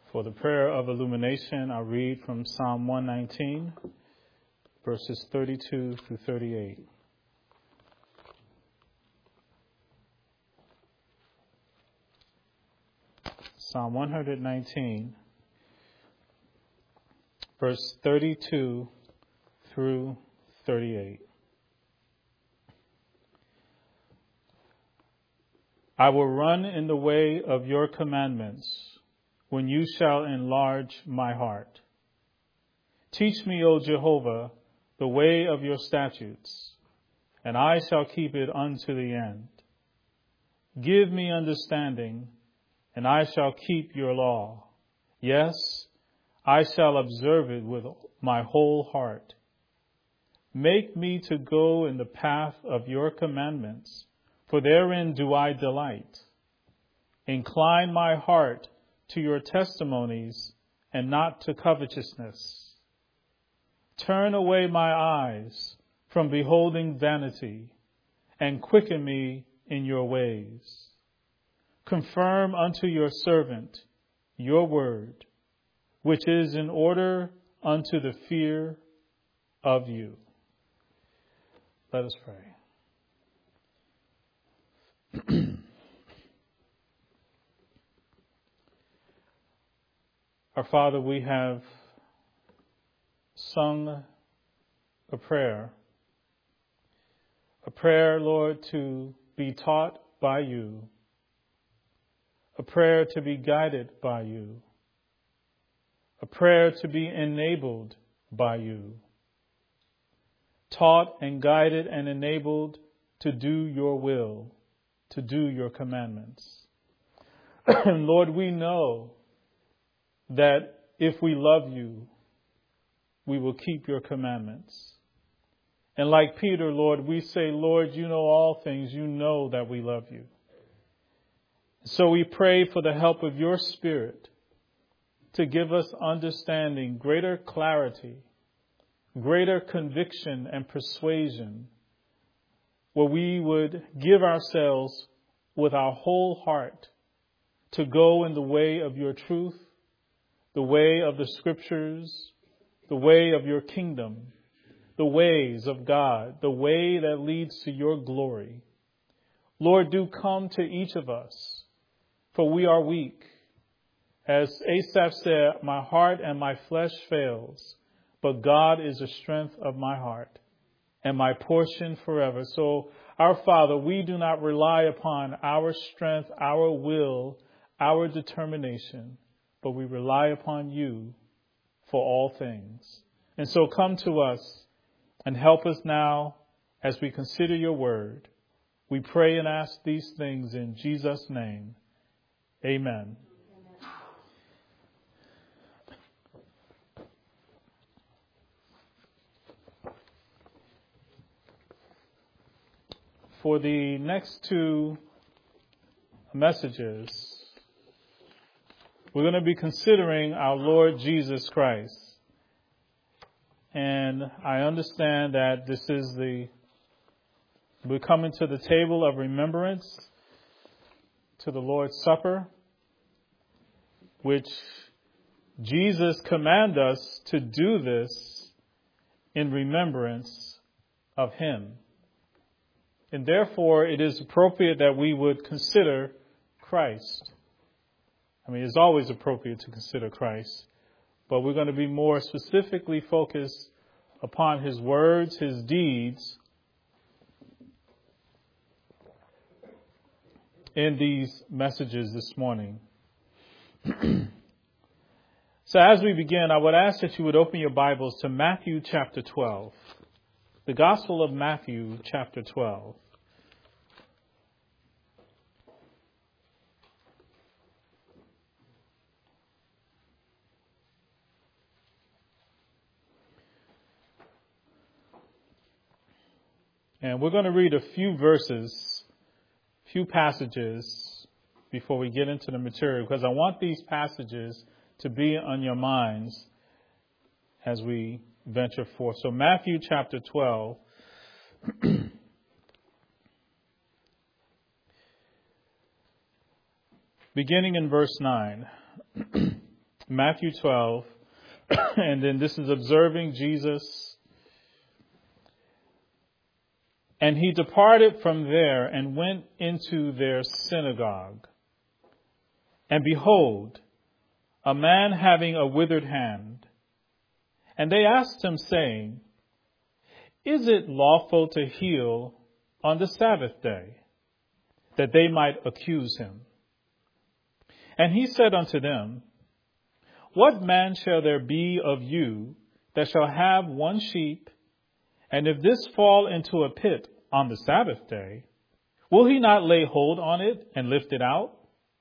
For the prayer of illumination, I'll read from Psalm 119, verses 32 through 38. Psalm 119, verse 32 through 38. I will run in the way of your commandments when you shall enlarge my heart. Teach me, O Jehovah, the way of your statutes, and I shall keep it unto the end. Give me understanding, and I shall keep your law. Yes, I shall observe it with my whole heart. Make me to go in the path of your commandments, for therein do I delight. Incline my heart to your testimonies and not to covetousness. Turn away my eyes from beholding vanity and quicken me in your ways. Confirm unto your servant your word, which is in order unto the fear of you. Let us pray. Our Father, we have sung a prayer, Lord, to be taught by you, a prayer to be guided by you, a prayer to be enabled by you, taught and guided and enabled to do your will, to do your commandments. And Lord, we know that if we love you, we will keep your commandments. And like Peter, Lord, we say, Lord, you know all things. You know that we love you. So we pray for the help of your Spirit to give us understanding, greater clarity, greater conviction and persuasion, where we would give ourselves with our whole heart to go in the way of your truth, the way of the scriptures, the way of your kingdom, the ways of God, the way that leads to your glory. Lord, do come to each of us, for we are weak. As Asaph said, my heart and my flesh fails, but God is the strength of my heart and my portion forever. So, our Father, we do not rely upon our strength, our will, our determination, but we rely upon you for all things. And so come to us and help us now as we consider your word. We pray and ask these things in Jesus' name. Amen. For the next two messages, we're going to be considering our Lord Jesus Christ. And I understand that this is we're coming to the table of remembrance, to the Lord's Supper, which Jesus commanded us to do this in remembrance of him. And therefore, it is appropriate that we would consider Christ. I mean, it's always appropriate to consider Christ, but we're going to be more specifically focused upon his words, his deeds in these messages this morning. So as we begin, I would ask that you would open your Bibles to Matthew chapter 12. The Gospel of Matthew chapter 12. And we're going to read a few verses, few passages before we get into the material, because I want these passages to be on your minds as we venture forth. So Matthew chapter 12, beginning in verse 9. Matthew 12, and then this is observing Jesus. And he departed from there and went into their synagogue. And behold, a man having a withered hand. And they asked him, saying, Is it lawful to heal on the Sabbath day? That they might accuse him. And he said unto them, What man shall there be of you that shall have one sheep, and if this fall into a pit on the Sabbath day, will he not lay hold on it and lift it out?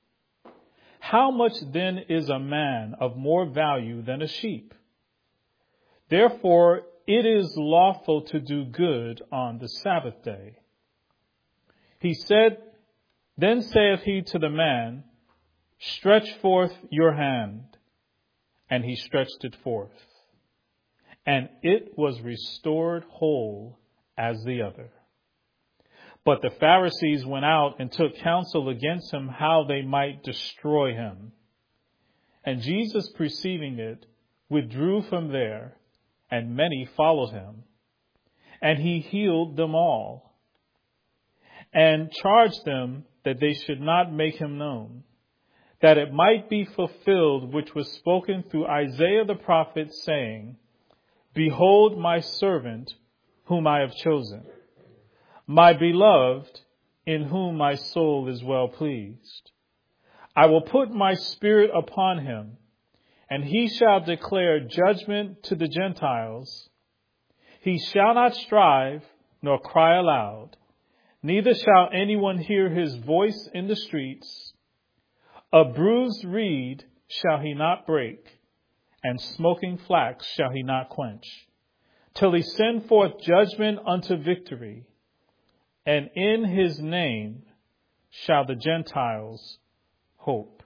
How much then is a man of more value than a sheep? Therefore it is lawful to do good on the Sabbath day. He said, Then saith he to the man, Stretch forth your hand. And he stretched it forth, and it was restored whole as the other. But the Pharisees went out and took counsel against him how they might destroy him. And Jesus, perceiving it, withdrew from there, and many followed him. And he healed them all, and charged them that they should not make him known, that it might be fulfilled which was spoken through Isaiah the prophet, saying, Behold my servant, whom I have chosen, my beloved, in whom my soul is well pleased. I will put my spirit upon him, and he shall declare judgment to the Gentiles. He shall not strive, nor cry aloud, neither shall anyone hear his voice in the streets. A bruised reed shall he not break, and smoking flax shall he not quench, till he send forth judgment unto victory, and in his name shall the Gentiles hope.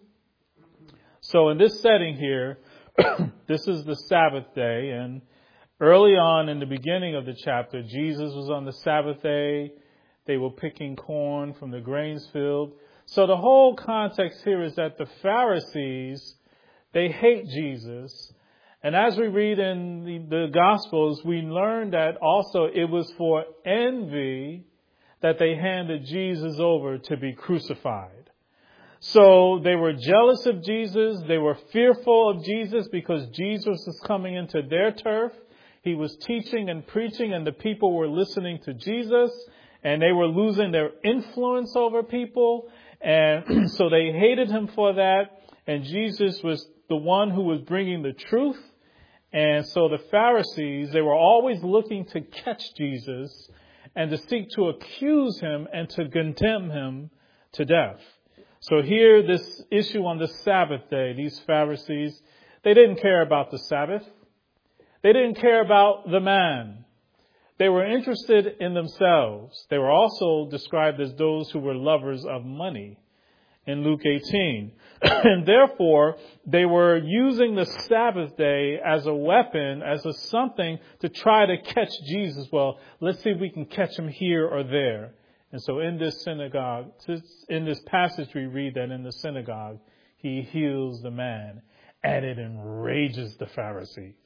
So in this setting here, this is the Sabbath day, and early on in the beginning of the chapter, Jesus was on the Sabbath day. They were picking corn from the grains field. So the whole context here is that the Pharisees, they hate Jesus. And as we read in the Gospels, we learn that also it was for envy that they handed Jesus over to be crucified. So they were jealous of Jesus. They were fearful of Jesus because Jesus was coming into their turf. He was teaching and preaching, and the people were listening to Jesus, and they were losing their influence over people. And so they hated him for that. And Jesus was the one who was bringing the truth. And so the Pharisees, they were always looking to catch Jesus and to seek to accuse him and to condemn him to death. So here, this issue on the Sabbath day, these Pharisees, they didn't care about the Sabbath. They didn't care about the man. They were interested in themselves. They were also described as those who were lovers of money in Luke 18. And therefore, they were using the Sabbath day as a weapon, as a something to try to catch Jesus. Well, let's see if we can catch him here or there. And so in this synagogue, in this passage, we read that in the synagogue, he heals the man, and it enrages the Pharisees.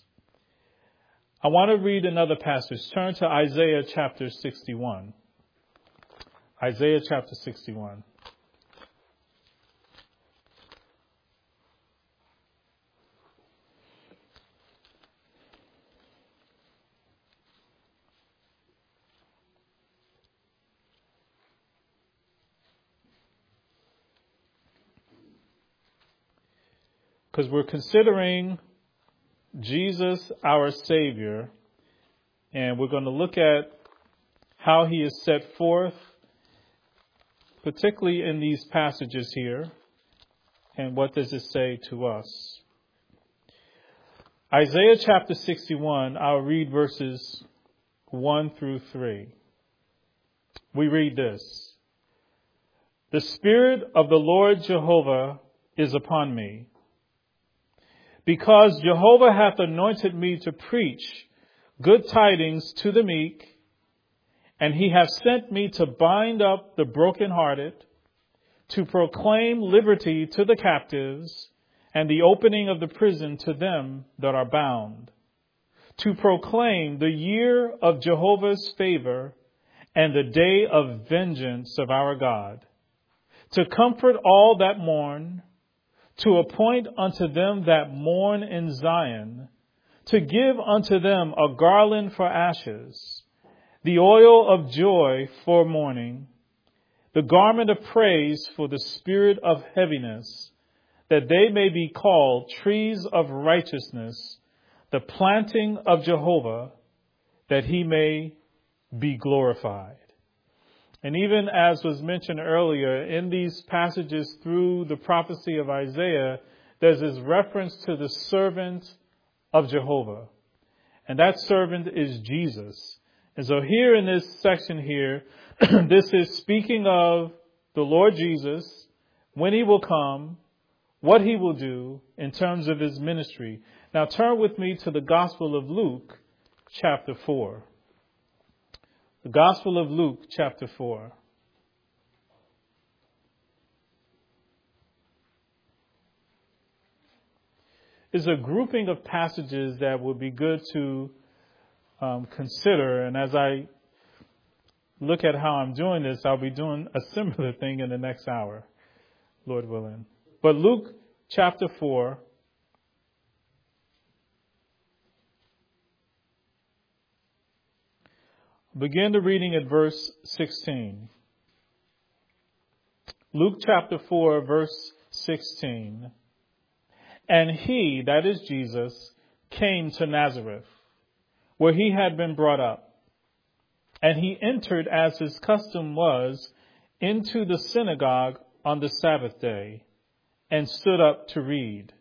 I want to read another passage. Turn to Isaiah chapter 61. Isaiah chapter 61. Because we're considering Jesus, our Savior, and we're going to look at how he is set forth, particularly in these passages here, and what does it say to us. Isaiah chapter 61, I'll read verses 1 through 3. We read this. The Spirit of the Lord Jehovah is upon me, because Jehovah hath anointed me to preach good tidings to the meek, and he hath sent me to bind up the brokenhearted, to proclaim liberty to the captives, and the opening of the prison to them that are bound, to proclaim the year of Jehovah's favor and the day of vengeance of our God, to comfort all that mourn, to appoint unto them that mourn in Zion, to give unto them a garland for ashes, the oil of joy for mourning, the garment of praise for the spirit of heaviness, that they may be called trees of righteousness, the planting of Jehovah, that he may be glorified. And even as was mentioned earlier, in these passages through the prophecy of Isaiah, there's this reference to the servant of Jehovah. And that servant is Jesus. And so here in this section here, this is speaking of the Lord Jesus, when he will come, what he will do in terms of his ministry. Now turn with me to the Gospel of Luke, chapter 4. The Gospel of Luke, chapter 4. Is a grouping of passages that would be good to consider. And as I look at how I'm doing this, I'll be doing a similar thing in the next hour, Lord willing. But Luke, chapter 4. Begin the reading at verse 16. Luke chapter 4, verse 16. And he, that is Jesus, came to Nazareth, where he had been brought up. And he entered, as his custom was, into the synagogue on the Sabbath day, and stood up to read.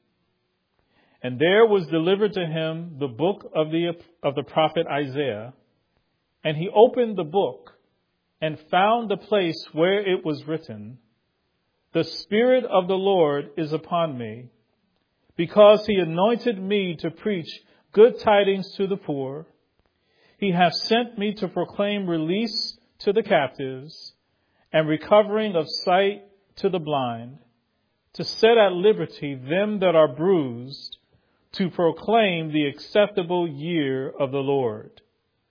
And there was delivered to him the book of the prophet Isaiah. And he opened the book and found the place where it was written, The Spirit of the Lord is upon me, because he anointed me to preach good tidings to the poor. He hath sent me to proclaim release to the captives and recovering of sight to the blind, to set at liberty them that are bruised, to proclaim the acceptable year of the Lord.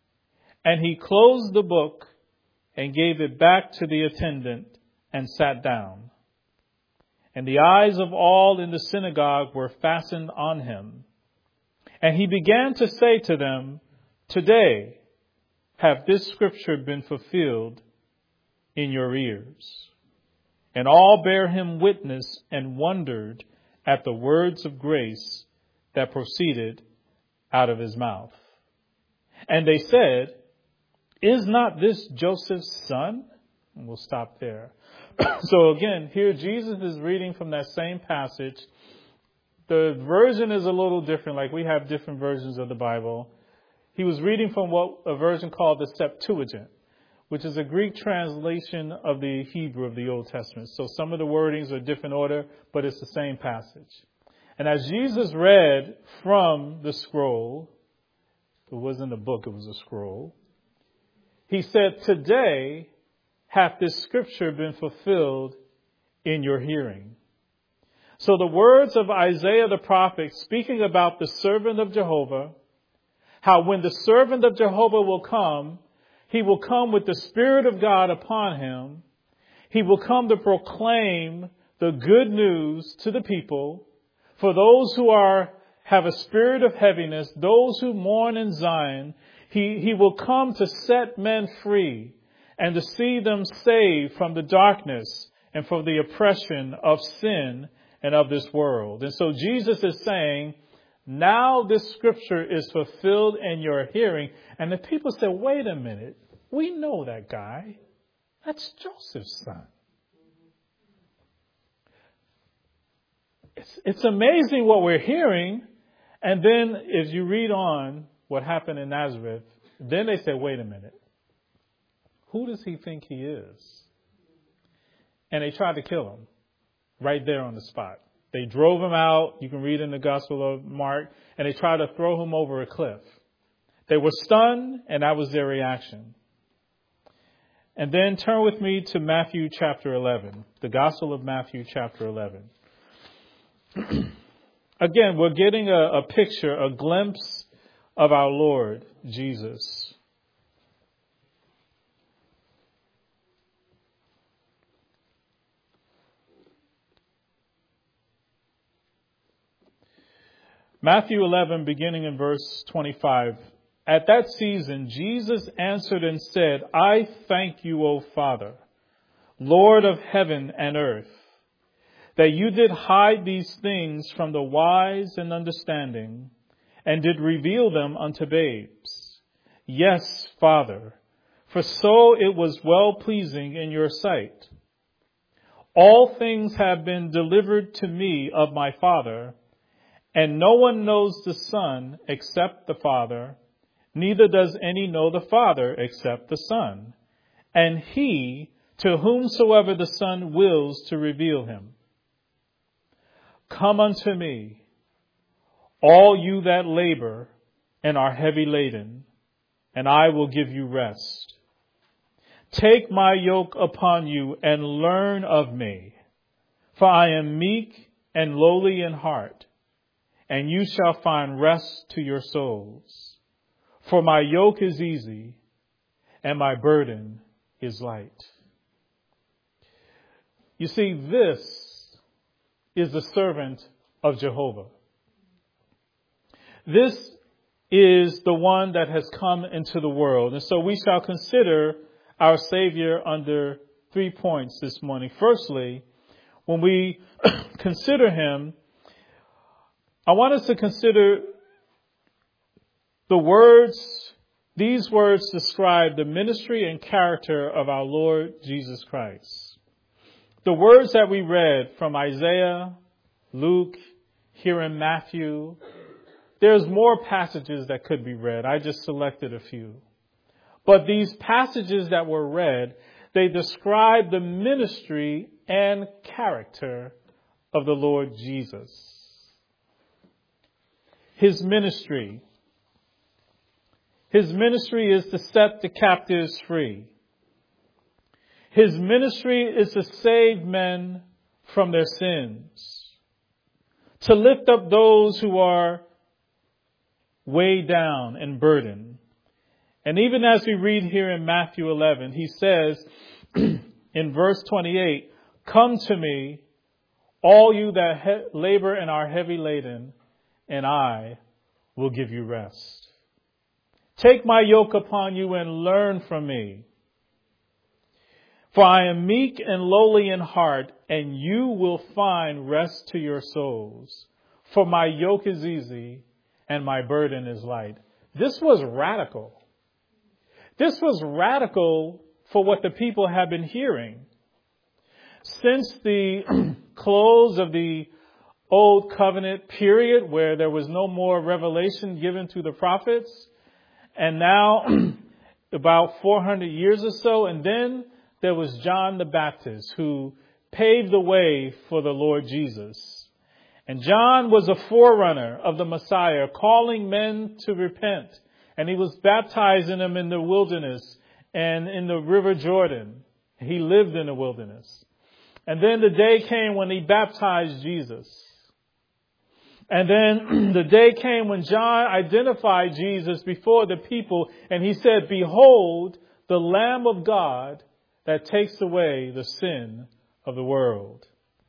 And he closed the book and gave it back to the attendant and sat down. And the eyes of all in the synagogue were fastened on him. And he began to say to them, Today hath this scripture been fulfilled in your ears. And all bare him witness and wondered at the words of grace that proceeded out of his mouth. And they said, Is not this Joseph's son? And we'll stop there. So again, here Jesus is reading from that same passage. The version is a little different, like we have different versions of the Bible. He was reading from what a version called the Septuagint, which is a Greek translation of the Hebrew of the Old Testament. So some of the wordings are different order, but it's the same passage. And as Jesus read from the scroll, it wasn't a book, it was a scroll. He said, Today hath this scripture been fulfilled in your hearing. So the words of Isaiah the prophet speaking about the servant of Jehovah, how when the servant of Jehovah will come, he will come with the Spirit of God upon him. He will come to proclaim the good news to the people for those who have a spirit of heaviness, those who mourn in Zion. He will come to set men free and to see them saved from the darkness and from the oppression of sin and of this world. And so Jesus is saying, now this scripture is fulfilled in your hearing. And the people say, wait a minute, we know that guy. That's Joseph's son. It's amazing what we're hearing. And then as you read on what happened in Nazareth, then they say, wait a minute. Who does he think he is? And they tried to kill him right there on the spot. They drove him out. You can read in the Gospel of Mark. And they tried to throw him over a cliff. They were stunned, and that was their reaction. And then turn with me to Matthew chapter 11. The Gospel of Matthew chapter 11. Again, we're getting a picture, a glimpse of our Lord Jesus. Matthew 11, beginning in verse 25. At that season, Jesus answered and said, I thank you, O Father, Lord of heaven and earth, that you did hide these things from the wise and understanding, and did reveal them unto babes. Yes, Father, for so it was well-pleasing in your sight. All things have been delivered to me of my Father, and no one knows the Son except the Father, neither does any know the Father except the Son, and he to whomsoever the Son wills to reveal him. Come unto me, all you that labor and are heavy laden, and I will give you rest. Take my yoke upon you and learn of me, for I am meek and lowly in heart, and you shall find rest to your souls. For my yoke is easy and my burden is light. You see, this is the servant of Jehovah. This is the one that has come into the world. And so we shall consider our Savior under 3 points this morning. Firstly, when we consider him, I want us to consider these words describe the ministry and character of our Lord Jesus Christ. The words that we read from Isaiah, Luke, here in Matthew, there's more passages that could be read. I just selected a few. But these passages that were read, they describe the ministry and character of the Lord Jesus. His ministry. His ministry is to set the captives free. His ministry is to save men from their sins, to lift up those who are weighed down and burdened. And even as we read here in Matthew 11, he says in verse 28, come to me, all you that labor and are heavy laden, and I will give you rest. Take my yoke upon you and learn from me. For I am meek and lowly in heart, and you will find rest to your souls. For my yoke is easy and my burden is light. This was radical. This was radical for what the people had been hearing. Since the close of the Old Covenant period, where there was no more revelation given to the prophets, and now about 400 years or so, and then there was John the Baptist who paved the way for the Lord Jesus. And John was a forerunner of the Messiah, calling men to repent. And he was baptizing them in the wilderness and in the river Jordan. He lived in the wilderness. And then the day came when he baptized Jesus. And then the day came when John identified Jesus before the people, and he said, behold, the Lamb of God that takes away the sin of the world.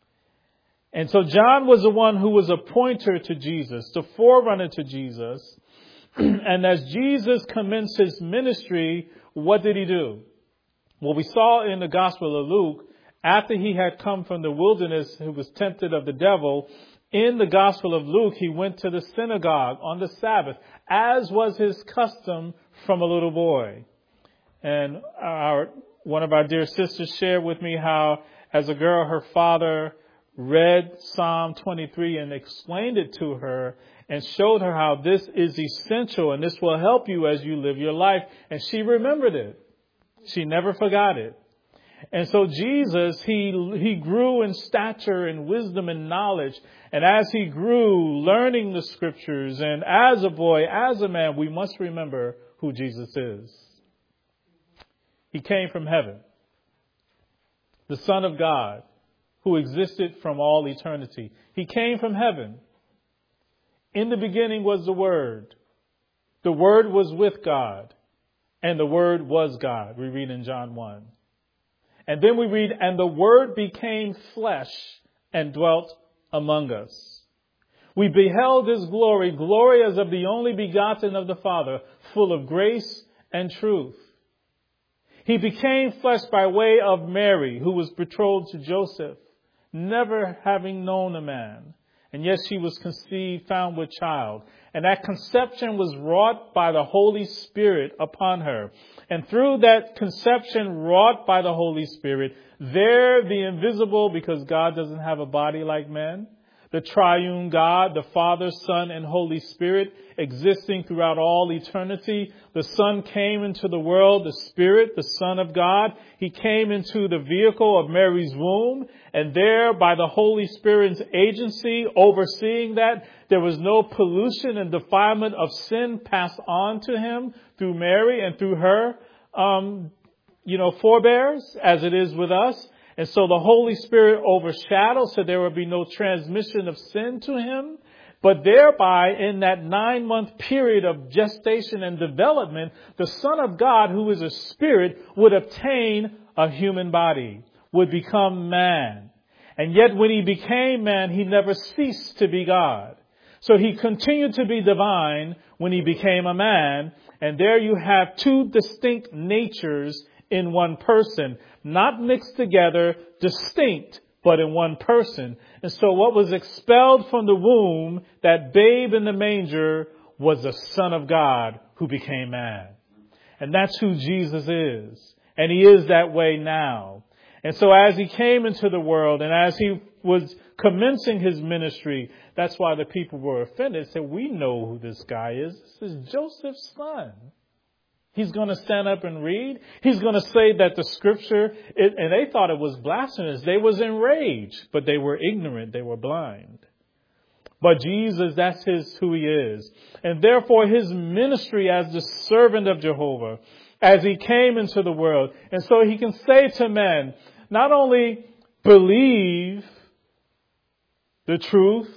And so John was the one who was a pointer to Jesus, the forerunner to Jesus. And as Jesus commenced his ministry, what did he do? Well, we saw in the Gospel of Luke, after he had come from the wilderness, he was tempted of the devil. In the Gospel of Luke, he went to the synagogue on the Sabbath, as was his custom from a little boy. And one of our dear sisters shared with me how, as a girl, her father read Psalm 23 and explained it to her and showed her how this is essential and this will help you as you live your life. And she remembered it. She never forgot it. And so Jesus, he grew in stature and wisdom and knowledge. And as he grew learning the scriptures, and as a boy, as a man, we must remember who Jesus is. He came from heaven, the Son of God, who existed from all eternity. He came from heaven. In the beginning was the Word. The Word was with God, and the Word was God. We read in John 1. And then we read, and the Word became flesh and dwelt among us. We beheld his glory, glory as of the only begotten of the Father, full of grace and truth. He became flesh by way of Mary, who was betrothed to Joseph, never having known a man. And yet she was conceived, found with child. And that conception was wrought by the Holy Spirit upon her. And through that conception wrought by the Holy Spirit, there the invisible, because God doesn't have a body like men, the triune God, the Father, Son, and Holy Spirit, existing throughout all eternity. The Son came into the world, the Spirit, the Son of God. He came into the vehicle of Mary's womb, and there, by the Holy Spirit's agency, overseeing that, there was no pollution and defilement of sin passed on to him through Mary and through her, forebears, as it is with us. And so the Holy Spirit overshadowed, so there would be no transmission of sin to him. But thereby, in that 9-month period of gestation and development, the Son of God, who is a spirit, would obtain a human body, would become man. And yet when he became man, he never ceased to be God. So he continued to be divine when he became a man. And there you have two distinct natures in one person, not mixed together, distinct, but in one person. And so what was expelled from the womb, that babe in the manger, was the Son of God who became man. And that's who Jesus is. And he is that way now. And so as he came into the world and as he was commencing his ministry, that's why the people were offended. They said, we know who this guy is. This is Joseph's son. He's going to stand up and read. He's going to say that the scripture, and they thought it was blasphemous. They was enraged, but they were ignorant. They were blind. But Jesus, that's who he is. And therefore his ministry as the servant of Jehovah, as he came into the world. And so he can say to men, not only believe the truth,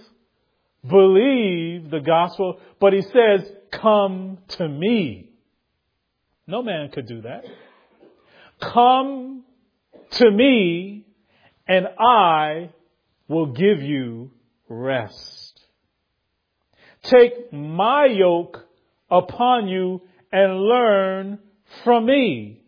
believe the gospel, but he says, come to me. No man could do that. Come to me and I will give you rest. Take my yoke upon you and learn from me.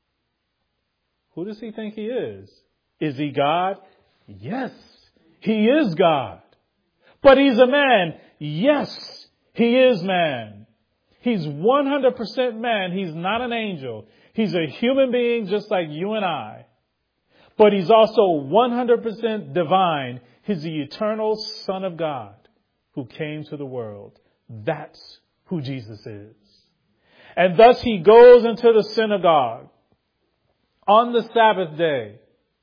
Who does he think he is? Is he God? Yes, he is God. But he's a man. Yes, he is man. He's 100% man. He's not an angel. He's a human being just like you and I. But he's also 100% divine. He's the eternal Son of God who came to the world. That's who Jesus is. And thus he goes into the synagogue on the Sabbath day.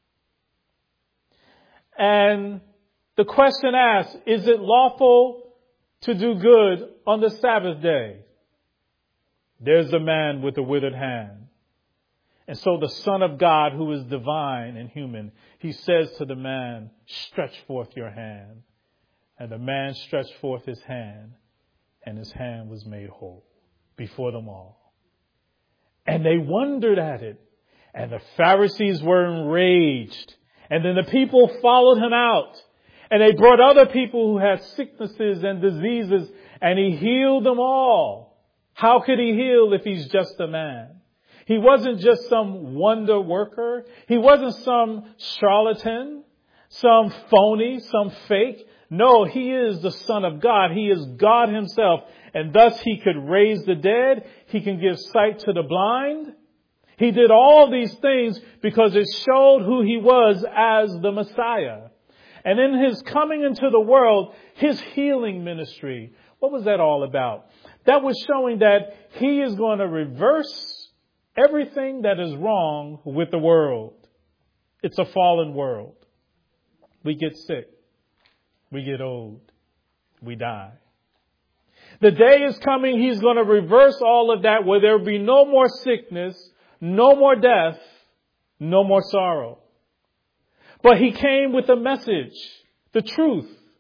And the question asks, is it lawful to do good on the Sabbath day? There's a man with a withered hand. And so the Son of God, who is divine and human, he says to the man, stretch forth your hand. And the man stretched forth his hand, and his hand was made whole before them all. And they wondered at it. And the Pharisees were enraged. And then the people followed him out. And they brought other people who had sicknesses and diseases, and he healed them all. How could he heal if he's just a man? He wasn't just some wonder worker. He wasn't some charlatan, some phony, some fake. No, he is the Son of God. He is God himself. And thus he could raise the dead. He can give sight to the blind. He did all these things because it showed who he was as the Messiah. And in his coming into the world, his healing ministry, what was that all about? That was showing that he is going to reverse everything that is wrong with the world. It's a fallen world. We get sick. We get old. We die. The day is coming, he's going to reverse all of that, where there will be no more sickness, no more death, no more sorrow. But he came with a message, the truth,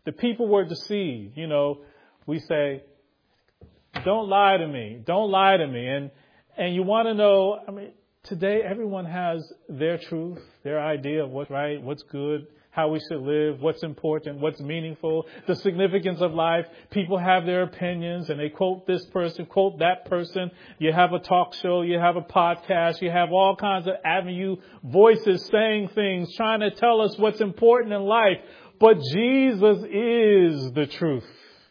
The people were deceived. We say, don't lie to me. Don't lie to me. And you want to know, today everyone has their truth, their idea of what's right, what's good, how we should live, what's important, what's meaningful, the significance of life. People have their opinions and they quote this person, quote that person. You have a talk show, you have a podcast, you have all kinds of avenue voices saying things, trying to tell us what's important in life. But Jesus is the truth.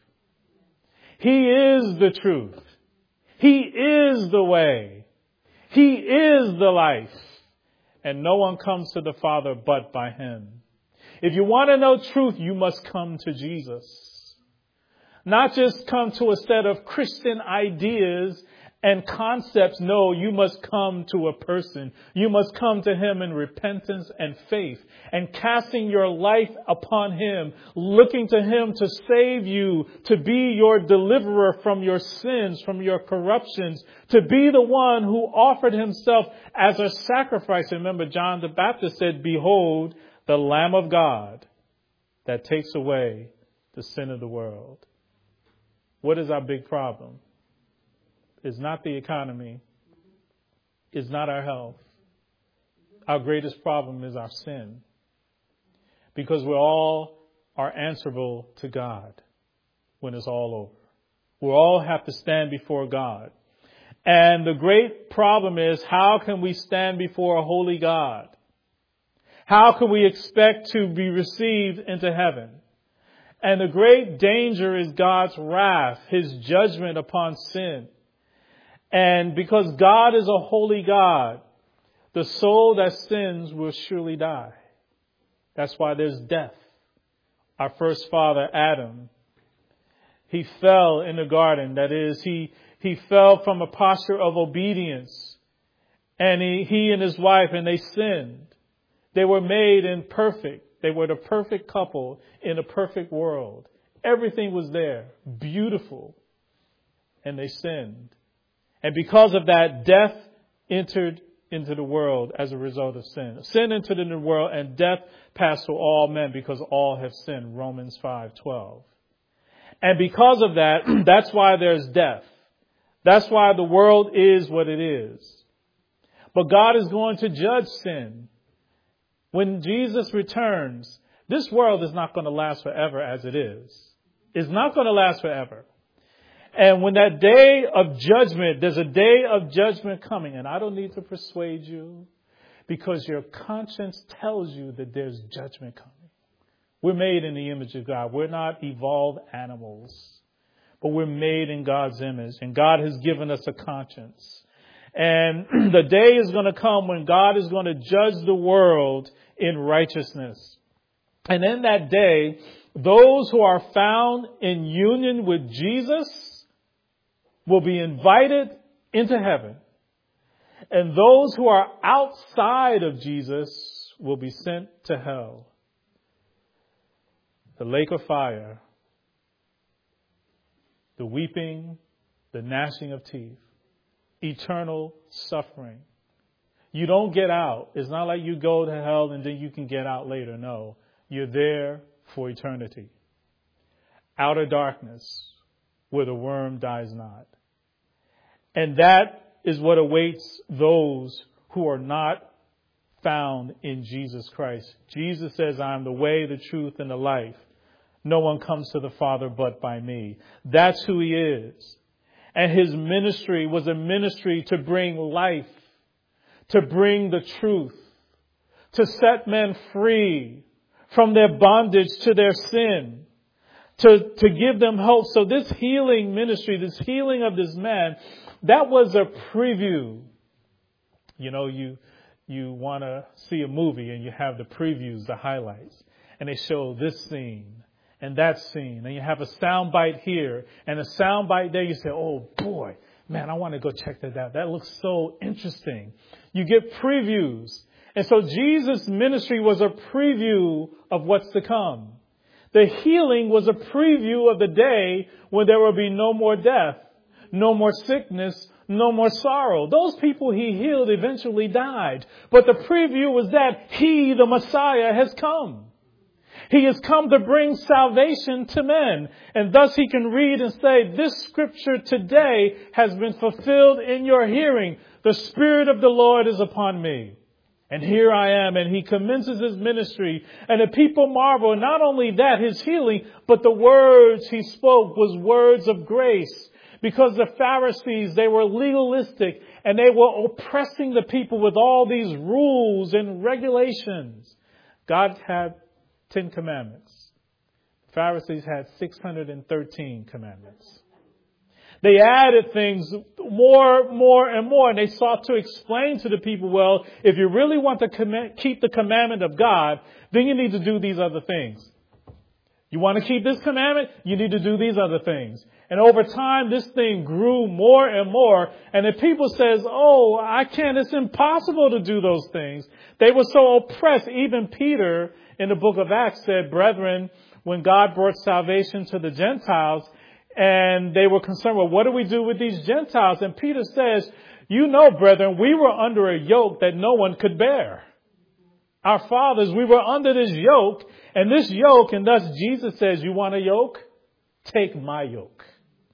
He is the truth. He is the way. He is the life. And no one comes to the Father but by him. If you want to know truth, you must come to Jesus. Not just come to a set of Christian ideas and concepts. No, you must come to a person. You must come to him in repentance and faith and casting your life upon him, looking to him to save you, to be your deliverer from your sins, from your corruptions, to be the one who offered himself as a sacrifice. Remember, John the Baptist said, "Behold, the Lamb of God that takes away the sin of the world." What is our big problem? It's not the economy. It's not our health. Our greatest problem is our sin. Because we all are answerable to God when it's all over. We all have to stand before God. And the great problem is, how can we stand before a holy God? How can we expect to be received into heaven? And the great danger is God's wrath, his judgment upon sin. And because God is a holy God, the soul that sins will surely die. That's why there's death. Our first father, Adam, he fell in the garden. That is, he fell from a posture of obedience. And he and his wife, and they sinned. They were made imperfect. They were the perfect couple in a perfect world. Everything was there, beautiful. And they sinned. And because of that, death entered into the world as a result of sin. Sin entered into the world and death passed to all men because all have sinned. Romans 5:12. And because of that, that's why there's death. That's why the world is what it is. But God is going to judge sin. When Jesus returns, this world is not going to last forever as it is. It's not going to last forever. And when that day of judgment, there's a day of judgment coming. And I don't need to persuade you because your conscience tells you that there's judgment coming. We're made in the image of God. We're not evolved animals, but we're made in God's image. And God has given us a conscience. And the day is going to come when God is going to judge the world in righteousness. And in that day, those who are found in union with Jesus will be invited into heaven. And those who are outside of Jesus will be sent to hell. The lake of fire, the weeping, the gnashing of teeth, eternal suffering. You don't get out. It's not like you go to hell and then you can get out later. No, you're there for eternity. Outer darkness, where the worm dies not. And that is what awaits those who are not found in Jesus Christ. Jesus says, "I am the way, the truth, and the life. No one comes to the Father but by me." That's who he is. And his ministry was a ministry to bring life, to bring the truth, to set men free from their bondage to their sin, to give them hope. So this healing ministry, this healing of this man, that was a preview. You want to see a movie and you have the previews, the highlights, and they show this scene and that scene, and you have a sound bite here and a sound bite there. You say, "Oh boy, man, I want to go check that out. That looks so interesting." You get previews. And so Jesus' ministry was a preview of what's to come. The healing was a preview of the day when there will be no more death, no more sickness, no more sorrow. Those people he healed eventually died. But the preview was that he, the Messiah, has come. He has come to bring salvation to men. And thus he can read and say, this scripture today has been fulfilled in your hearing. The Spirit of the Lord is upon me. And here I am. And he commences his ministry. And the people marvel. Not only that, his healing, but the words he spoke was words of grace. Because the Pharisees, they were legalistic and they were oppressing the people with all these rules and regulations. God had 10 commandments. The Pharisees had 613 commandments. They added things more and more, and they sought to explain to the people, well, if you really want to keep the commandment of God, then you need to do these other things. You want to keep this commandment? You need to do these other things. And over time, this thing grew more and more. And the people says, oh, I can't. It's impossible to do those things. They were so oppressed. Even Peter in the book of Acts said, brethren, when God brought salvation to the Gentiles, and they were concerned, well, what do we do with these Gentiles? And Peter says, you know, brethren, we were under a yoke that no one could bear. Our fathers, we were under this yoke, and thus Jesus says, you want a yoke? Take my yoke.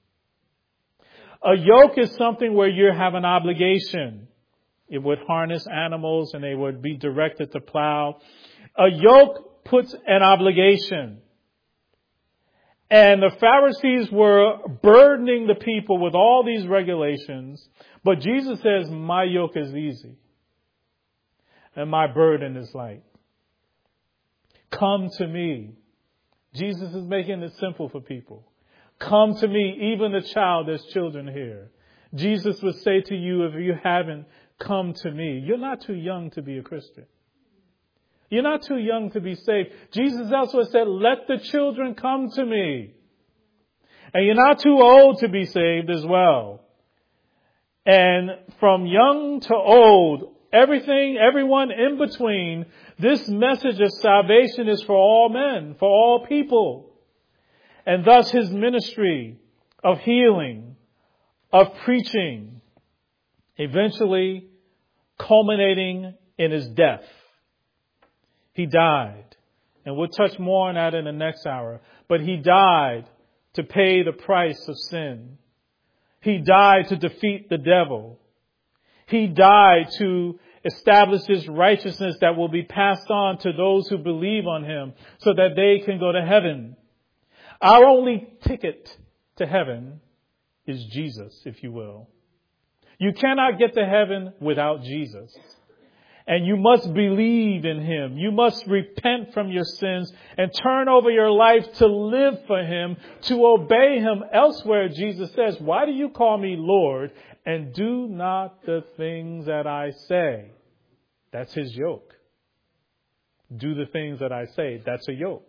A yoke is something where you have an obligation. It would harness animals and they would be directed to plow. A yoke puts an obligation. And the Pharisees were burdening the people with all these regulations. But Jesus says, my yoke is easy and my burden is light. Come to me. Jesus is making it simple for people. Come to me, even the child. There's children here. Jesus would say to you, if you haven't come to me, you're not too young to be a Christian. You're not too young to be saved. Jesus elsewhere said, let the children come to me. And you're not too old to be saved as well. And from young to old, everyone in between, this message of salvation is for all men, for all people. And thus his ministry of healing, of preaching, eventually culminating in his death. He died. And we'll touch more on that in the next hour. But he died to pay the price of sin. He died to defeat the devil. He died to establish his righteousness that will be passed on to those who believe on him so that they can go to heaven. Our only ticket to heaven is Jesus, if you will. You cannot get to heaven without Jesus. And you must believe in him. You must repent from your sins and turn over your life to live for him, to obey him. Elsewhere, Jesus says, why do you call me Lord and do not the things that I say? That's his yoke. Do the things that I say. That's a yoke.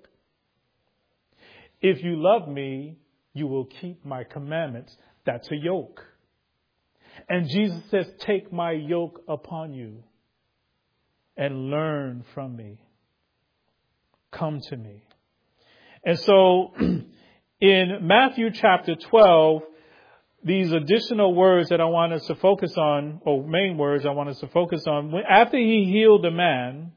If you love me, you will keep my commandments. That's a yoke. And Jesus says, take my yoke upon you and learn from me. Come to me. And so in Matthew chapter 12, these additional words that I want us to focus on, or main words I want us to focus on, after he healed the man,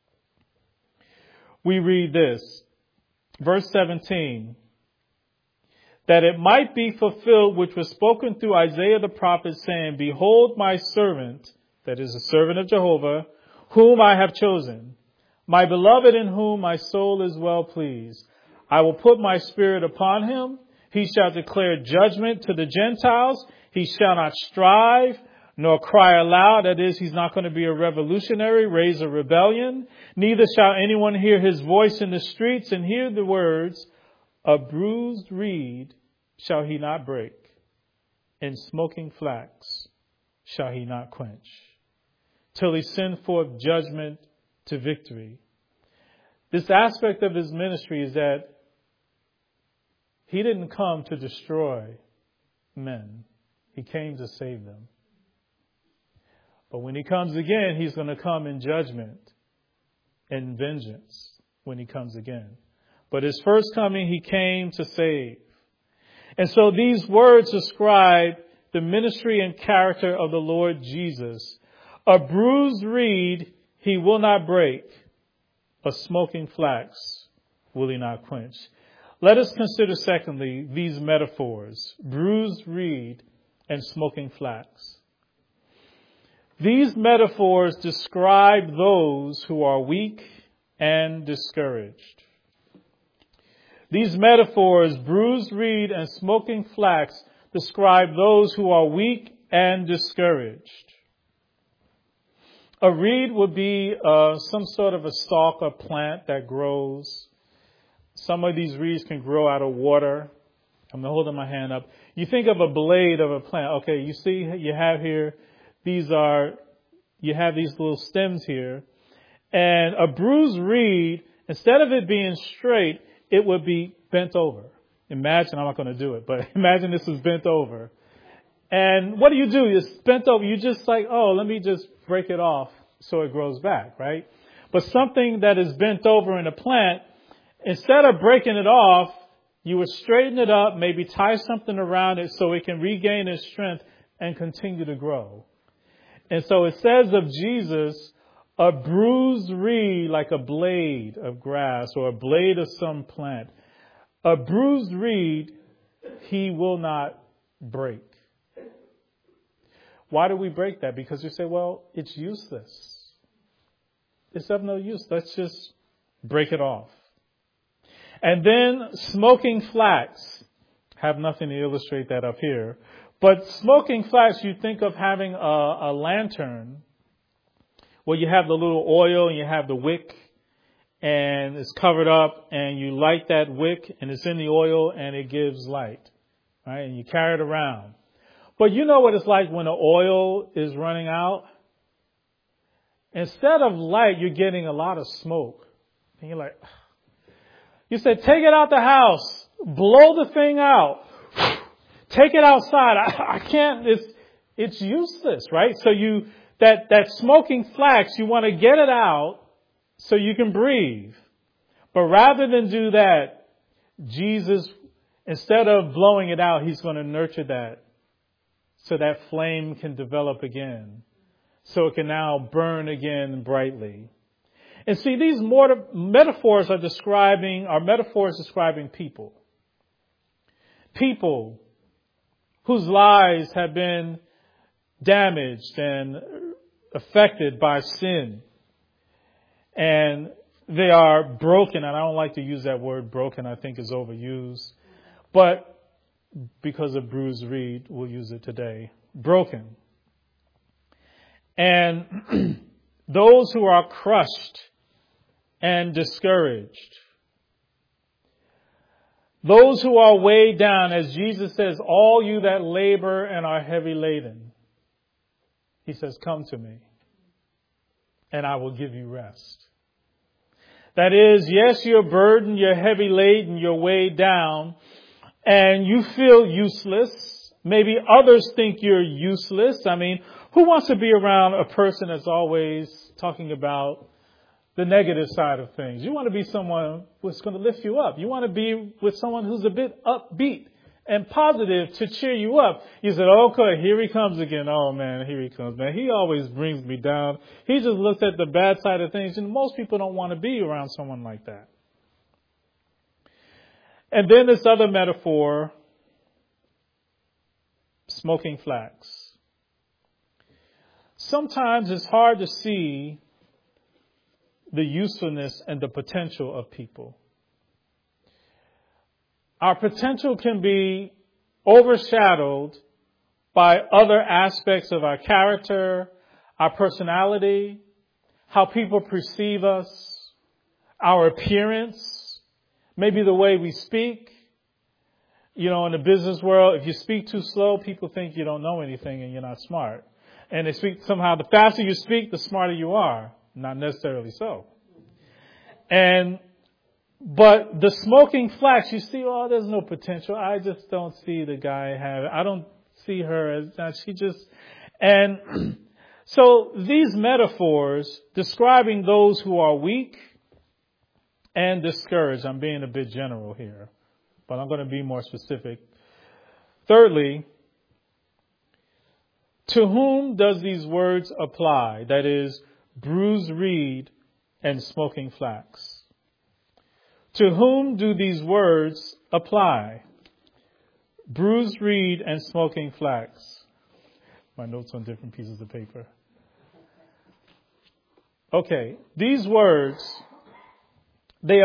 we read this. Verse 17, that it might be fulfilled which was spoken through Isaiah the prophet, saying, behold my servant, that is the servant of Jehovah, whom I have chosen, my beloved in whom my soul is well pleased. I will put my spirit upon him. He shall declare judgment to the Gentiles. He shall not strive nor cry aloud. That is, he's not going to be a revolutionary, raise a rebellion. Neither shall anyone hear his voice in the streets and hear the words, a bruised reed shall he not break, and smoking flax shall he not quench, till he send forth judgment to victory. This aspect of his ministry is that he didn't come to destroy men. He came to save them. But when he comes again, he's going to come in judgment and vengeance when he comes again. But his first coming, he came to save. And so these words describe the ministry and character of the Lord Jesus. A bruised reed he will not break. A smoking flax will he not quench. Let us consider, secondly, these metaphors, bruised reed and smoking flax. These metaphors describe those who are weak and discouraged. These metaphors, bruised reed and smoking flax, describe those who are weak and discouraged. A reed would be some sort of a stalk or plant that grows. Some of these reeds can grow out of water. I'm holding my hand up. You think of a blade of a plant. Okay, you see you have here, you have these little stems here. And a bruised reed, instead of it being straight, it would be bent over. Imagine, I'm not going to do it, but imagine this is bent over. And what do? It's bent over. You just like, oh, let me just break it off so it grows back, right? But something that is bent over in a plant, instead of breaking it off, you would straighten it up, maybe tie something around it so it can regain its strength and continue to grow. And so it says of Jesus, a bruised reed like a blade of grass or a blade of some plant. A bruised reed, he will not break. Why do we break that? Because we say, well, it's useless. It's of no use. Let's just break it off. And then smoking flax. Have nothing to illustrate that up here. But smoking flax, you think of having a lantern where you have the little oil and you have the wick and it's covered up and you light that wick and it's in the oil and it gives light, right? And you carry it around. But you know what it's like when the oil is running out? Instead of light, you're getting a lot of smoke. And you're like, you said, take it out the house, blow the thing out, take it outside. I can't, it's useless, right? So that smoking flax, you want to get it out so you can breathe. But rather than do that, Jesus, instead of blowing it out, he's going to nurture that so that flame can develop again, so it can now burn again brightly. And see, these metaphors are metaphors describing people. People whose lives have been damaged and affected by sin. And they are broken, and I don't like to use that word broken, I think is overused. But because of bruised reed, we'll use it today. Broken. And those who are crushed and discouraged. Those who are weighed down, as Jesus says, all you that labor and are heavy laden. He says, come to me and I will give you rest. That is, yes, you're burdened, you're heavy laden, you're weighed down, and you feel useless. Maybe others think you're useless. I mean, who wants to be around a person that's always talking about the negative side of things? You want to be someone who's going to lift you up. You want to be with someone who's a bit upbeat and positive to cheer you up. You said, okay, here he comes again. Oh man, here he comes, man. He always brings me down. He just looks at the bad side of things. And most people don't want to be around someone like that. And then this other metaphor, smoking flax. Sometimes it's hard to see the usefulness and the potential of people. Our potential can be overshadowed by other aspects of our character, our personality, how people perceive us, our appearance, maybe the way we speak. You know, in the business world, if you speak too slow, people think you don't know anything and you're not smart. And they speak somehow, the faster you speak, the smarter you are. Not necessarily so. But the smoking flax, you see, oh, there's no potential. I just don't see the guy I don't see her as, and so these metaphors describing those who are weak and discouraged. I'm being a bit general here, but I'm going to be more specific. Thirdly, to whom does these words apply? That is, bruised reed and smoking flax. To whom do these words apply? Bruised reed and smoking flax. My notes on different pieces of paper. Okay, these words, they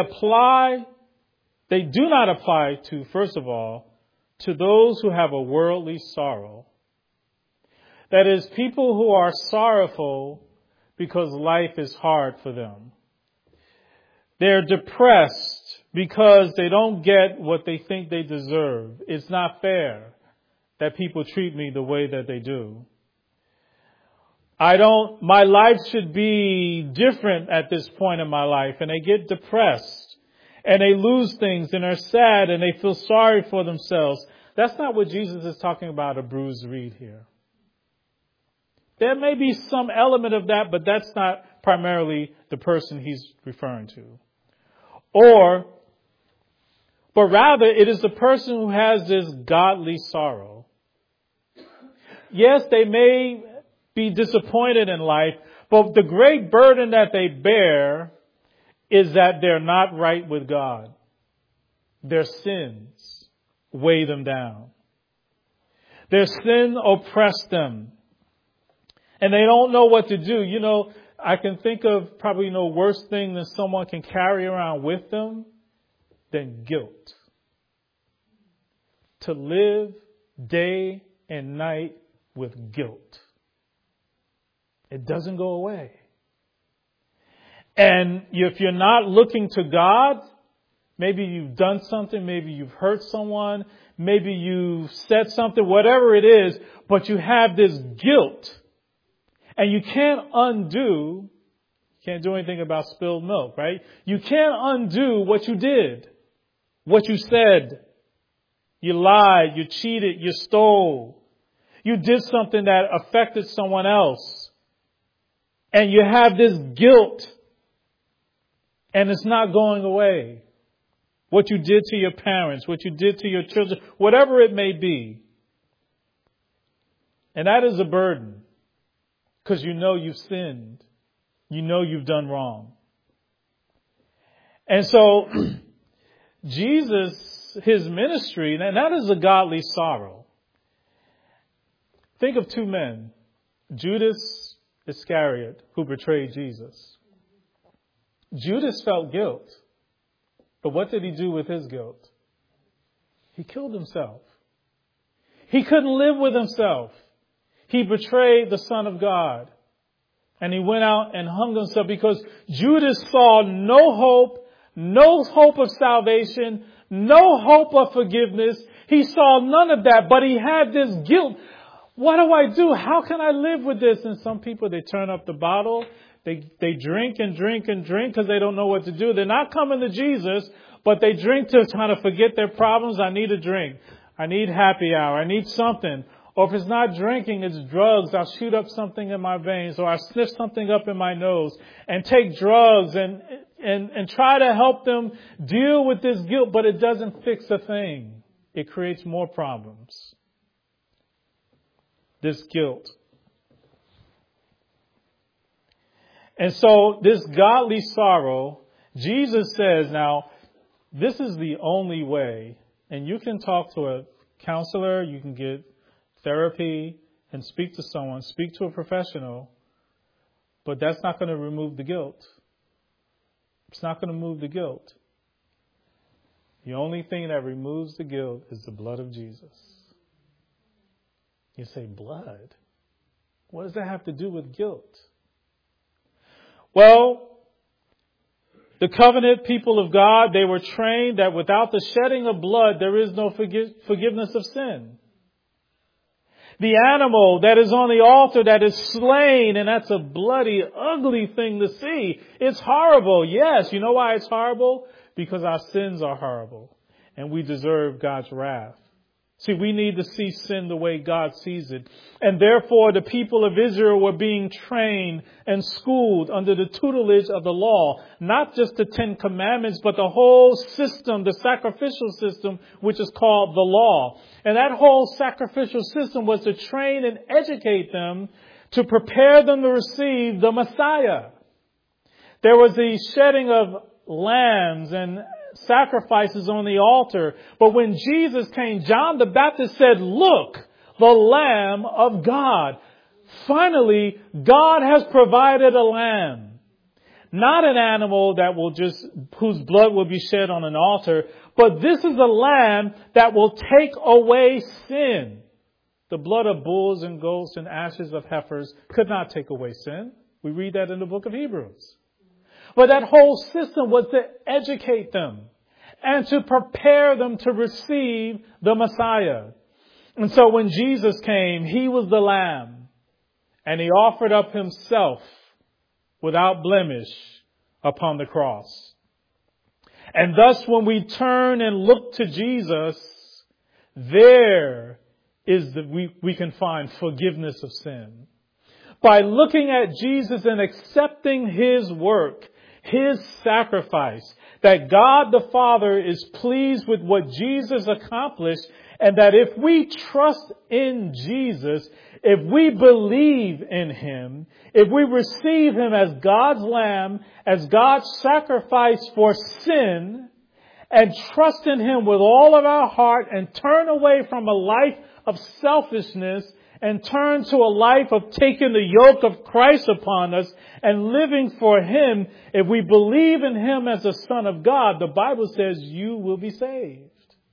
do not apply to, first of all, to those who have a worldly sorrow. That is, people who are sorrowful because life is hard for them. They're depressed because they don't get what they think they deserve. It's not fair that people treat me the way that they do. My life should be different at this point in my life, and they get depressed and they lose things and are sad and they feel sorry for themselves. That's not what Jesus is talking about, a bruised reed here. There may be some element of that, but that's not primarily the person he's referring to. But rather it is the person who has this godly sorrow. Yes, they may be disappointed in life, but the great burden that they bear is that they're not right with God. Their sins weigh them down. Their sin oppress them. And they don't know what to do. You know, I can think of probably no worse thing than someone can carry around with them than guilt. To live day and night with guilt. It doesn't go away. And if you're not looking to God, maybe you've done something, maybe you've hurt someone, maybe you've said something, whatever it is, but you have this guilt. And you can't do anything about spilled milk, right? You can't undo what you did, what you said. You lied, you cheated, you stole. You did something that affected someone else. And you have this guilt. And it's not going away. What you did to your parents, what you did to your children, whatever it may be. And that is a burden. Because you know you've sinned. You know you've done wrong. And so, Jesus, his ministry, and that is a godly sorrow. Think of two men. Judas Iscariot, who betrayed Jesus. Judas felt guilt. But what did he do with his guilt? He killed himself. He couldn't live with himself. He betrayed the Son of God. And he went out and hung himself because Judas saw no hope of salvation, no hope of forgiveness. He saw none of that, but he had this guilt. What do I do? How can I live with this? And some people, they turn up the bottle. They drink and drink and drink because they don't know what to do. They're not coming to Jesus, but they drink to kind of forget their problems. I need a drink. I need happy hour. I need something. Or if it's not drinking, it's drugs. I'll shoot up something in my veins, or I sniff something up in my nose and take drugs and try to help them deal with this guilt, but it doesn't fix a thing. It creates more problems. This guilt. And so this godly sorrow, Jesus says, now, this is the only way. And you can talk to a counselor, you can get therapy and speak to someone, speak to a professional, but that's not going to remove the guilt. It's not going to move the guilt. The only thing that removes the guilt is the blood of Jesus. You say, blood? What does that have to do with guilt? Well, the covenant people of God, they were trained that without the shedding of blood, there is no forgiveness of sin. The animal that is on the altar that is slain, and that's a bloody, ugly thing to see. It's horrible. Yes, you know why it's horrible? Because our sins are horrible, and we deserve God's wrath. See, we need to see sin the way God sees it. And therefore, the people of Israel were being trained and schooled under the tutelage of the law. Not just the 10 Commandments, but the whole system, the sacrificial system, which is called the law. And that whole sacrificial system was to train and educate them to prepare them to receive the Messiah. There was the shedding of lambs and sacrifices on the altar. But when Jesus came, John the Baptist said, look, the Lamb of God. Finally, God has provided a lamb. Not an animal whose blood will be shed on an altar, but this is a lamb that will take away sin. The blood of bulls and goats and ashes of heifers could not take away sin. We read that in the book of Hebrews. But that whole system was to educate them and to prepare them to receive the Messiah. And so when Jesus came, he was the lamb, and he offered up himself without blemish upon the cross. And thus when we turn and look to Jesus, there is we can find forgiveness of sin. By looking at Jesus and accepting his work, his sacrifice, that God the Father is pleased with what Jesus accomplished, and that if we trust in Jesus, if we believe in him, if we receive him as God's lamb, as God's sacrifice for sin, and trust in him with all of our heart and turn away from a life of selfishness and turn to a life of taking the yoke of Christ upon us and living for him, if we believe in him as the Son of God, the Bible says you will be saved.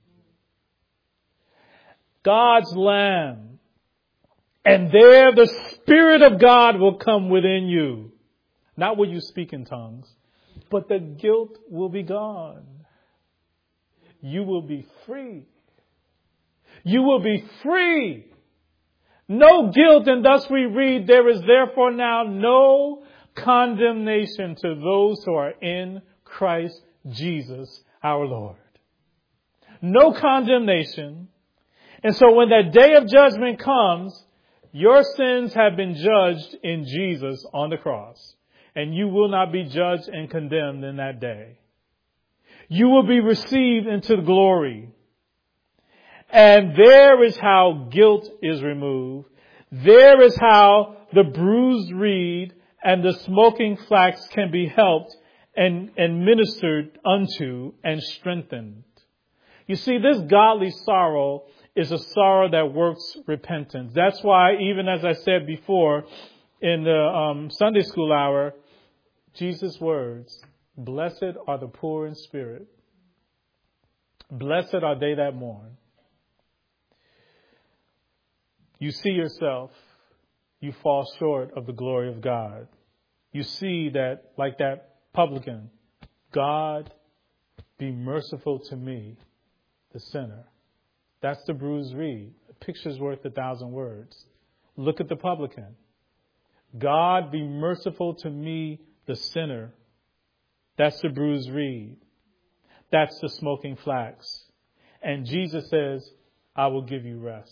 God's lamb. And there the Spirit of God will come within you. Not will you speak in tongues, but the guilt will be gone. You will be free. You will be free. No guilt, and thus we read, there is therefore now no condemnation to those who are in Christ Jesus our Lord. No condemnation. And so when that day of judgment comes, your sins have been judged in Jesus on the cross. And you will not be judged and condemned in that day. You will be received into glory. And there is how guilt is removed. There is how the bruised reed and the smoking flax can be helped and ministered unto and strengthened. You see, this godly sorrow is a sorrow that works repentance. That's why, even as I said before in the Sunday school hour, Jesus' words, blessed are the poor in spirit. Blessed are they that mourn. You see yourself, you fall short of the glory of God. You see that, like that publican, God, be merciful to me, the sinner. That's the bruised reed. A picture's worth 1,000 words. Look at the publican. God, be merciful to me, the sinner. That's the bruised reed. That's the smoking flax. And Jesus says, I will give you rest.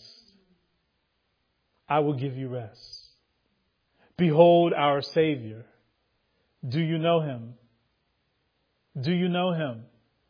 I will give you rest. Behold our Savior. Do you know him? Do you know him?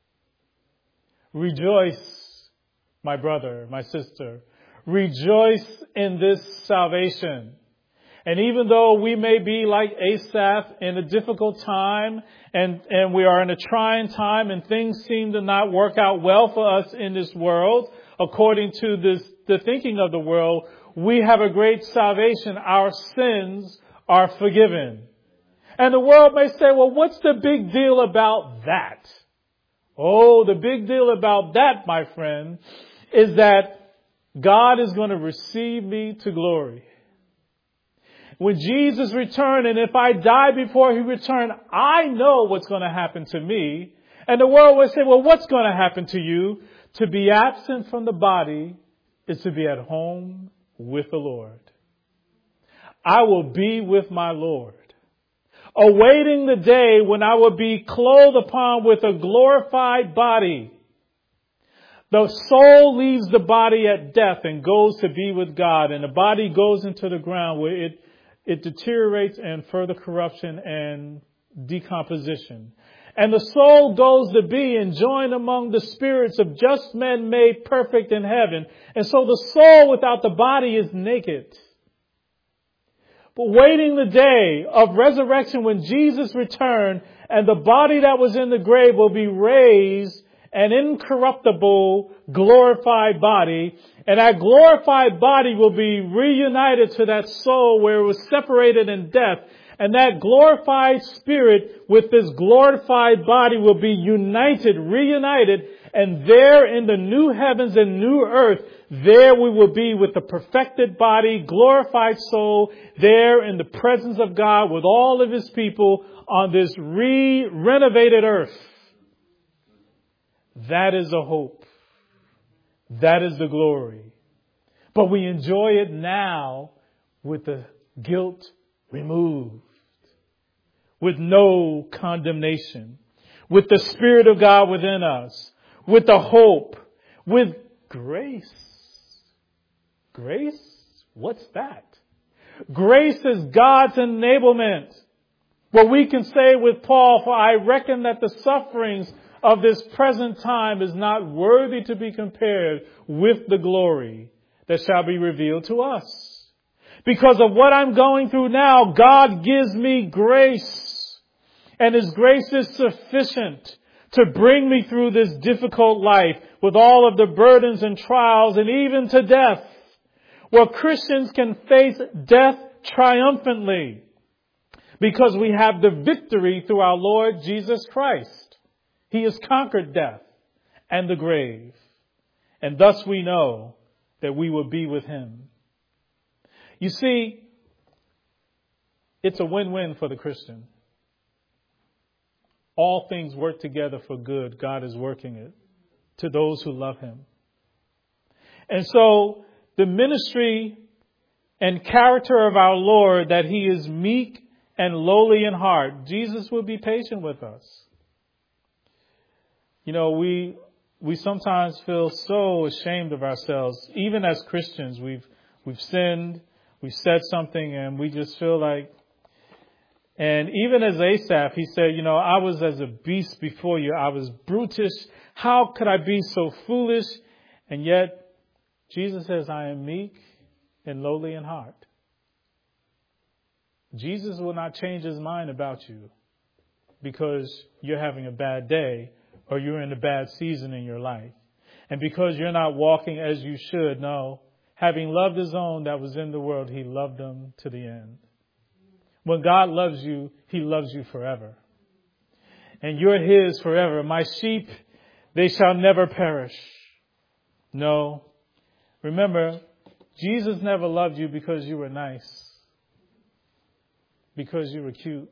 Rejoice, my brother, my sister. Rejoice in this salvation. And even though we may be like Asaph in a difficult time and we are in a trying time and things seem to not work out well for us in this world, according to the thinking of the world, we have a great salvation. Our sins are forgiven. And the world may say, well, what's the big deal about that? Oh, the big deal about that, my friend, is that God is going to receive me to glory. When Jesus returned, and if I die before he returned, I know what's going to happen to me. And the world will say, well, what's going to happen to you? To be absent from the body is to be at home with the Lord. I will be with my Lord, awaiting the day when I will be clothed upon with a glorified body. The soul leaves the body at death and goes to be with God, and the body goes into the ground where it deteriorates and further corruption and decomposition. And the soul goes to be and join among the spirits of just men made perfect in heaven. And so the soul without the body is naked. But waiting the day of resurrection when Jesus returned And the body that was in the grave will be raised, an incorruptible, glorified body. And that glorified body will be reunited to that soul where it was separated in death. And that glorified spirit with this glorified body will be reunited. And there in the new heavens and new earth, there we will be with the perfected body, glorified soul, there in the presence of God with all of His people on this renovated earth. That is a hope. That is the glory. But we enjoy it now with the guilt removed, with no condemnation, with the Spirit of God within us, with the hope, with grace. Grace? What's that? Grace is God's enablement. What we can say with Paul, for I reckon that the sufferings of this present time is not worthy to be compared with the glory that shall be revealed to us. Because of what I'm going through now, God gives me grace. And His grace is sufficient to bring me through this difficult life with all of the burdens and trials and even to death. Where Christians can face death triumphantly because we have the victory through our Lord Jesus Christ. He has conquered death and the grave. And thus we know that we will be with Him. You see, it's a win-win for the Christian. All things work together for good. God is working it to those who love Him. And so the ministry and character of our Lord, that He is meek and lowly in heart. Jesus will be patient with us. You know, we sometimes feel so ashamed of ourselves. Even as Christians, we've sinned, we've said something, and we just feel like, and even as Asaph, he said, you know, I was as a beast before you. I was brutish. How could I be so foolish? And yet, Jesus says, I am meek and lowly in heart. Jesus will not change His mind about you because you're having a bad day or you're in a bad season in your life. And because you're not walking as you should, no. Having loved His own that was in the world, He loved them to the end. When God loves you, He loves you forever. And you're His forever. My sheep, they shall never perish. No. Remember, Jesus never loved you because you were nice, because you were cute.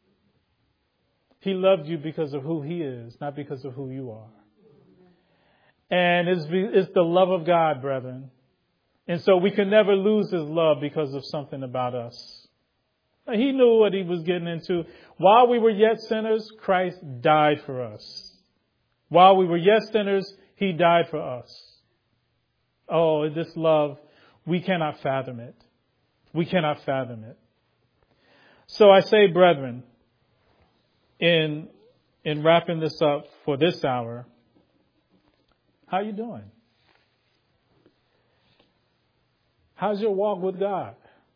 He loved you because of who He is, not because of who you are. And it's the love of God, brethren. And so we can never lose His love because of something about us. He knew what He was getting into. While we were yet sinners, Christ died for us. While we were yet sinners, He died for us. Oh, this love, we cannot fathom it. We cannot fathom it. So I say, brethren, in wrapping this up for this hour, how you doing? How's your walk with God?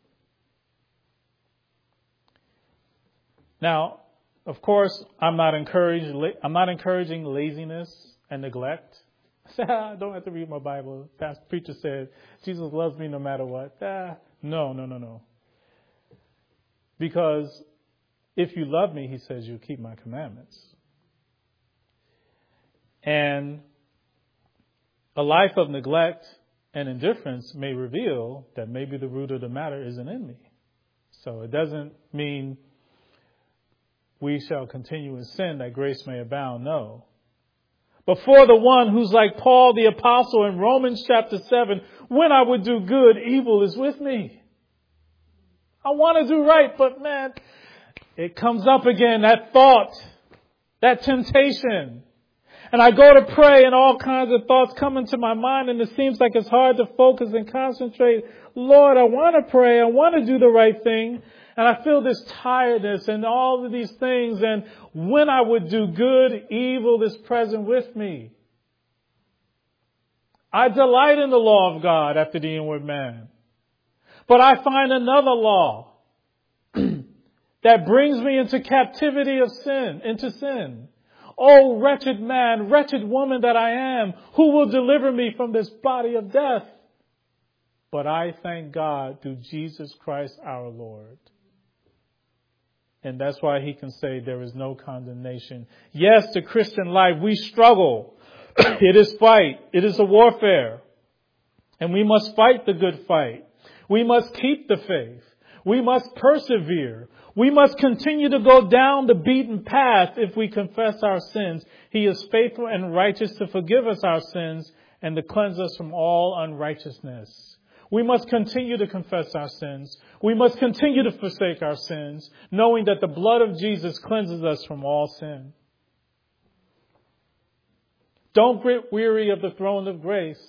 Now, of course, I'm not encouraging laziness and neglect. I don't have to read my Bible. Pastor preacher said, Jesus loves me no matter what. No. Because if you love me, He says, you'll keep my commandments. And a life of neglect and indifference may reveal that maybe the root of the matter isn't in me. So it doesn't mean we shall continue in sin that grace may abound. No. But for the one who's like Paul the apostle in Romans chapter 7, when I would do good, evil is with me. I want to do right, but man, it comes up again, that thought, that temptation. And I go to pray and all kinds of thoughts come into my mind and it seems like it's hard to focus and concentrate. Lord, I want to pray. I want to do the right thing. And I feel this tiredness and all of these things. And when I would do good, evil is present with me. I delight in the law of God after the inward man. But I find another law that brings me into captivity of sin. Oh, wretched man, wretched woman that I am, who will deliver me from this body of death? But I thank God through Jesus Christ our Lord. And that's why he can say there is no condemnation. Yes, the Christian life, we struggle. It is fight. It is a warfare. And we must fight the good fight. We must keep the faith. We must persevere. We must continue to go down the beaten path if we confess our sins. He is faithful and righteous to forgive us our sins and to cleanse us from all unrighteousness. We must continue to confess our sins. We must continue to forsake our sins, knowing that the blood of Jesus cleanses us from all sin. Don't get weary of the throne of grace.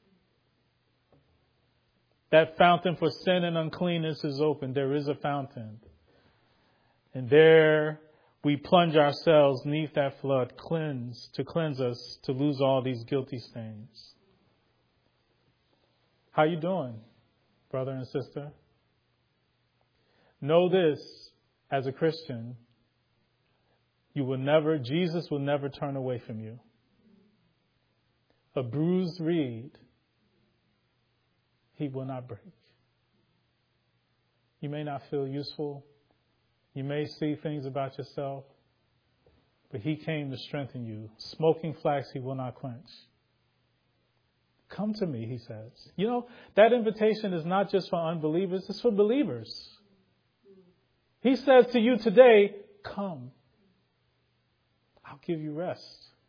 That fountain for sin and uncleanness is open. There is a fountain. And there we plunge ourselves neath that flood, to cleanse us, to lose all these guilty stains. How you doing, brother and sister? Know this, as a Christian, Jesus will never turn away from you. A bruised reed, he will not break. You may not feel useful. You may see things about yourself, but he came to strengthen you. Smoking flax he will not quench. Come to me, he says. You know, that invitation is not just for unbelievers, it's for believers. He says to you today, come. I'll give you rest.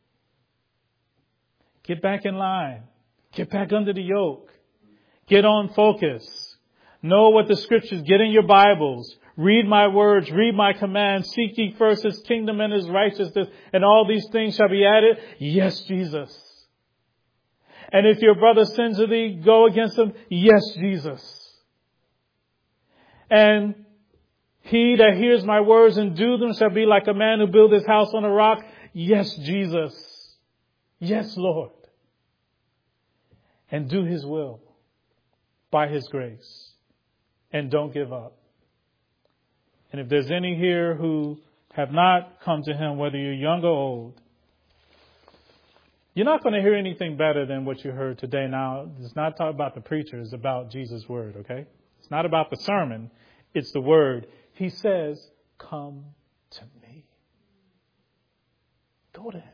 Get back in line. Get back under the yoke. Get on focus. Know what the scriptures, get in your Bibles. Read my words, read my commands. Seek ye first his kingdom and his righteousness, and all these things shall be added. Yes, Jesus. And if your brother sins to thee, go against him. Yes, Jesus. And he that hears my words and do them shall be like a man who built his house on a rock. Yes, Jesus. Yes, Lord. And do his will by his grace. And don't give up. And if there's any here who have not come to him, whether you're young or old, you're not going to hear anything better than what you heard today. Now, it's not talking about the preacher. It's about Jesus' word, okay? It's not about the sermon. It's the word. He says, come to me. Go to him.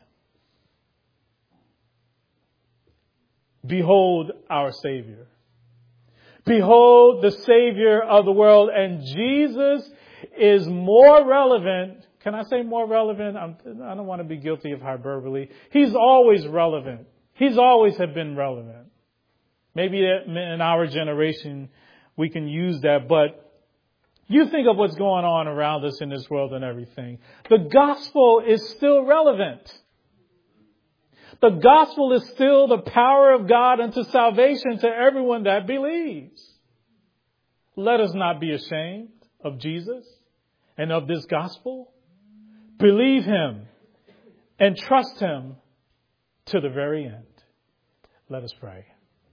Behold our Savior. Behold the Savior of the world. And Jesus is more relevant. Can I say more relevant? I don't want to be guilty of hyperbole. He's always relevant. He's always have been relevant. Maybe in our generation we can use that, but you think of what's going on around us in this world and everything. The gospel is still relevant. The gospel is still the power of God unto salvation to everyone that believes. Let us not be ashamed of Jesus and of this gospel. Believe him and trust him to the very end. Let us pray.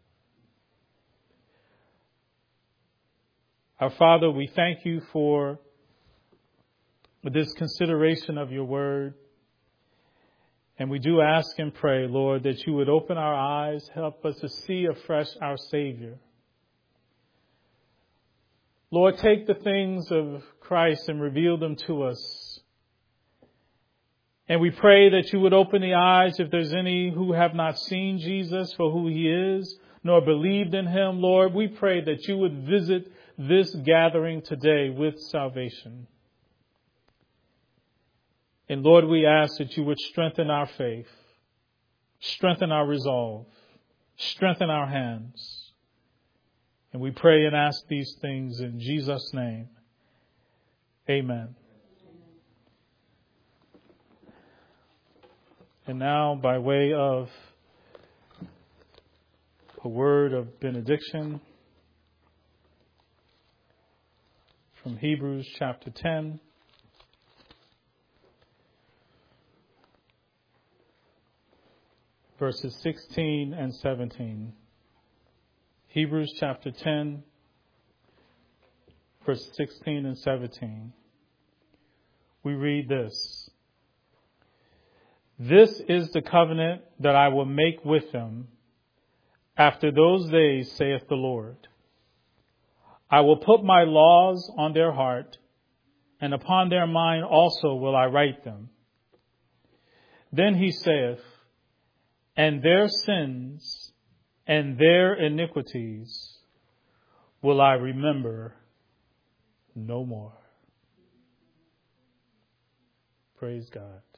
Our Father, we thank you for this consideration of your word. And we do ask and pray, Lord, that you would open our eyes, help us to see afresh our Savior. Lord, take the things of Christ and reveal them to us. And we pray that you would open the eyes if there's any who have not seen Jesus for who he is, nor believed in him. Lord, we pray that you would visit this gathering today with salvation. And Lord, we ask that you would strengthen our faith, strengthen our resolve, strengthen our hands. And we pray and ask these things in Jesus' name. Amen. And now, by way of a word of benediction from Hebrews chapter 10. Verses 16 and 17. Hebrews chapter 10, verses 16 and 17. we read this. This is the covenant that I will make with them after those days, saith the Lord. I will put my laws on their heart, and upon their mind also will I write them. Then he saith, and their sins and their iniquities will I remember no more. Praise God.